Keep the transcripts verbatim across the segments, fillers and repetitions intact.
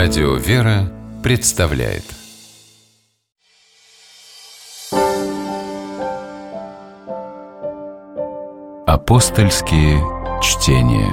Радио «Вера» представляет Апостольские чтения.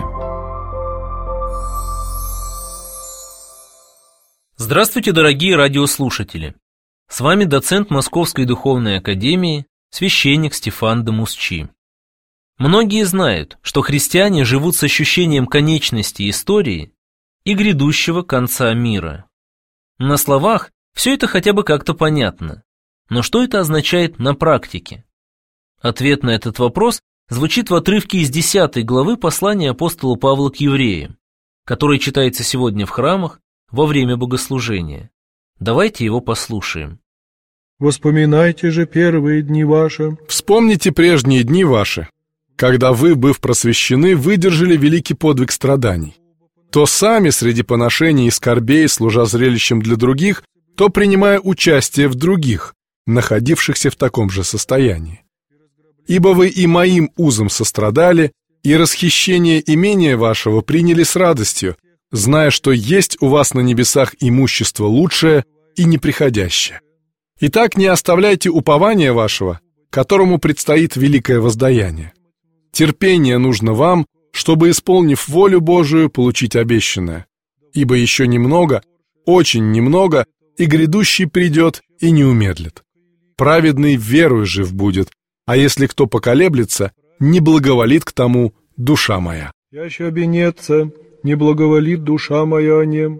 Здравствуйте, дорогие радиослушатели! С вами доцент Московской Духовной Академии, священник Стефан де Мусчи. Многие знают, что христиане живут с ощущением конечности истории и грядущего конца мира. На словах все это хотя бы как-то понятно, но что это означает на практике? Ответ на этот вопрос звучит в отрывке из десятой главы послания апостола Павла к евреям, который читается сегодня в храмах во время богослужения. Давайте его послушаем. «Воспоминайте же первые дни ваши». Вспомните прежние дни ваши, когда вы, быв просвещены, выдержали великий подвиг страданий. То сами среди поношений и скорбей, служа зрелищем для других, то принимая участие в других, находившихся в таком же состоянии. Ибо вы и моим узом сострадали, и расхищение имения вашего приняли с радостью, зная, что есть у вас на небесах имущество лучшее и неприходящее. Итак, не оставляйте упования вашего, которому предстоит великое воздаяние. Терпение нужно вам, чтобы, исполнив волю Божию, получить обещанное. Ибо еще немного, очень немного, и грядущий придет и не умедлит. Праведный верою жив будет, а если кто поколеблется, не благоволит к тому душа моя. Яще обинеться, не благоволит душа моя о нем.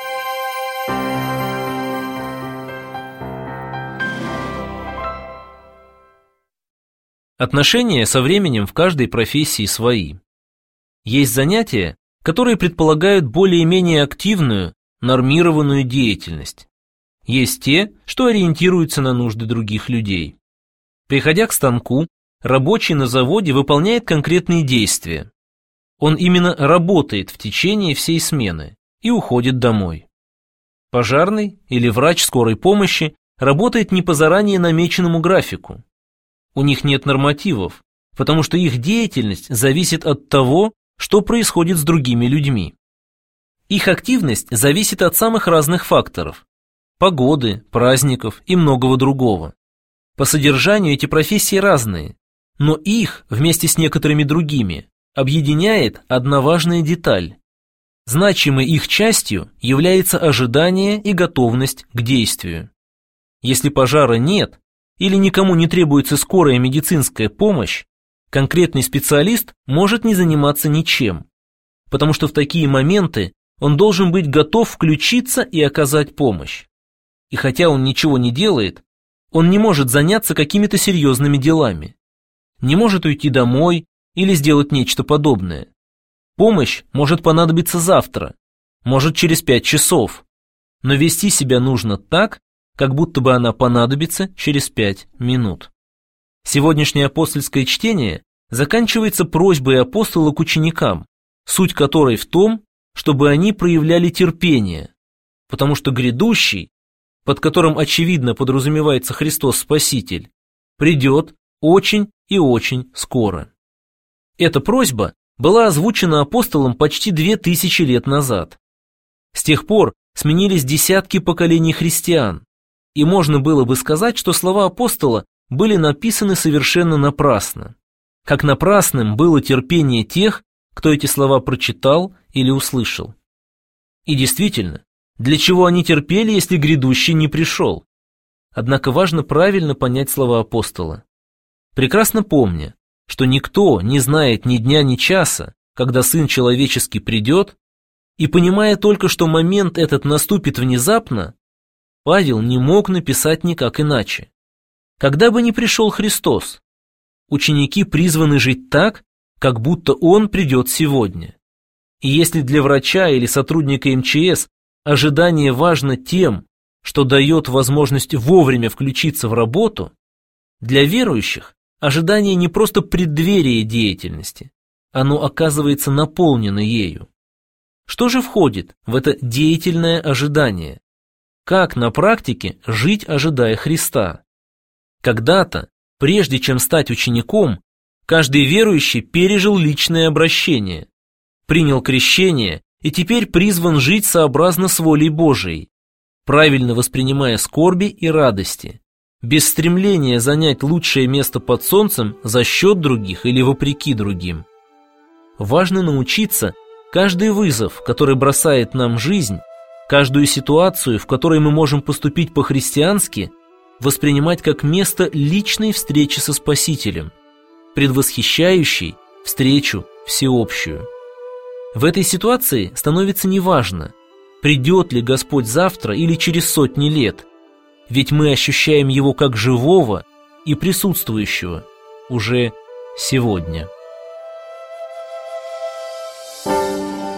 Отношения со временем в каждой профессии свои. Есть занятия, которые предполагают более-менее активную, нормированную деятельность. Есть те, что ориентируются на нужды других людей. Приходя к станку, рабочий на заводе выполняет конкретные действия. Он именно работает в течение всей смены и уходит домой. Пожарный или врач скорой помощи работает не по заранее намеченному графику. У них нет нормативов, потому что их деятельность зависит от того, что происходит с другими людьми. Их активность зависит от самых разных факторов – погоды, праздников и многого другого. По содержанию эти профессии разные, но их, вместе с некоторыми другими, объединяет одна важная деталь. Значимой их частью является ожидание и готовность к действию. Если пожара нет или никому не требуется скорая медицинская помощь, конкретный специалист может не заниматься ничем, потому что в такие моменты он должен быть готов включиться и оказать помощь. И хотя он ничего не делает, он не может заняться какими-то серьезными делами, не может уйти домой или сделать нечто подобное. Помощь может понадобиться завтра, может через пять часов, но вести себя нужно так, как будто бы она понадобится через пять минут. Сегодняшнее апостольское чтение заканчивается просьбой апостола к ученикам, суть которой в том, чтобы они проявляли терпение, потому что грядущий, под которым очевидно подразумевается Христос Спаситель, придет очень и очень скоро. Эта просьба была озвучена апостолом почти две тысячи лет назад. С тех пор сменились десятки поколений христиан, и можно было бы сказать, что слова апостола были написаны совершенно напрасно. Как напрасным было терпение тех, кто эти слова прочитал или услышал. И действительно, для чего они терпели, если грядущий не пришел? Однако важно правильно понять слова апостола. Прекрасно помня, что никто не знает ни дня, ни часа, когда Сын Человеческий придет, и понимая только, что момент этот наступит внезапно, Павел не мог написать никак иначе. Когда бы ни пришел Христос, ученики призваны жить так, как будто Он придет сегодня. И если для врача или сотрудника эм че эс ожидание важно тем, что дает возможность вовремя включиться в работу, для верующих ожидание не просто преддверие деятельности, оно оказывается наполнено ею. Что же входит в это деятельное ожидание? Как на практике жить, ожидая Христа? Когда-то, прежде чем стать учеником, каждый верующий пережил личное обращение, принял крещение и теперь призван жить сообразно с волей Божией, правильно воспринимая скорби и радости, без стремления занять лучшее место под солнцем за счет других или вопреки другим. Важно научиться каждый вызов, который бросает нам жизнь, каждую ситуацию, в которой мы можем поступить по-христиански, воспринимать как место личной встречи со Спасителем, предвосхищающей встречу всеобщую. В этой ситуации становится неважно, придет ли Господь завтра или через сотни лет, ведь мы ощущаем Его как живого и присутствующего уже сегодня.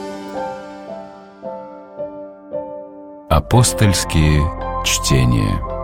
Апостольские чтения.